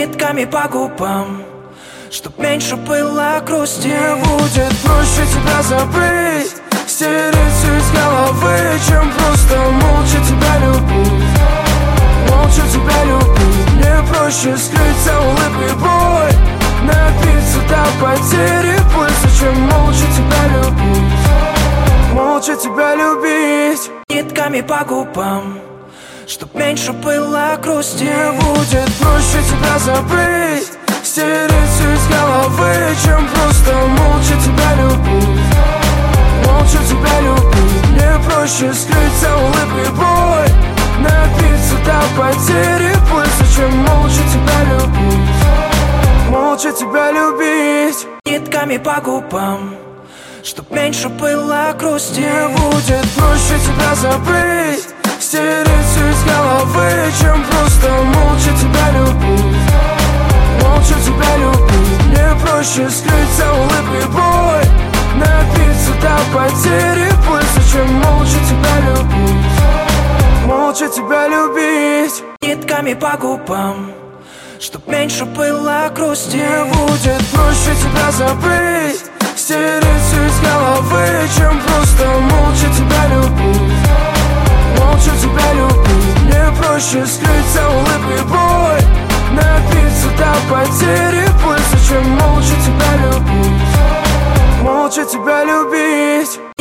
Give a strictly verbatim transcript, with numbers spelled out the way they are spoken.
нитками по губам, чтоб меньше было грусти. Мне будет проще тебя забыть, стереть все из головы, чем просто молча тебя любить. Молча тебя любить. Мне проще скрыть за улыбкой боль, напиться до потери пульса, чем молча тебя любить. Молча тебя любить. Нитками по губам, чтоб меньше было грусти. Мне будет проще тебя забыть, стереть все из головы, чем просто молча тебя любить. Молча тебя любить. Мне проще скрыть за улыбкой боль, напиться до потери пульса, чем молча тебя любить. Молча тебя любить. Нитками по губам, чтоб меньше было грусти. Мне будет проще тебя забыть, стереть все из головы, чем просто молча тебя любить. Молча тебя любить. Мне проще скрыть за улыбкой боль, напиться до потери пульса, чем молча тебя любить. Молча тебя любить. Нитками по губам, чтоб меньше было грусти. Мне будет проще тебя забыть, стереть все из головы, чем просто молча тебя любить. Молча тебя любить. Мне проще скрыть за улыбкой боль, напиться до потери пульса, чем молча тебя любить. Молча тебя любить.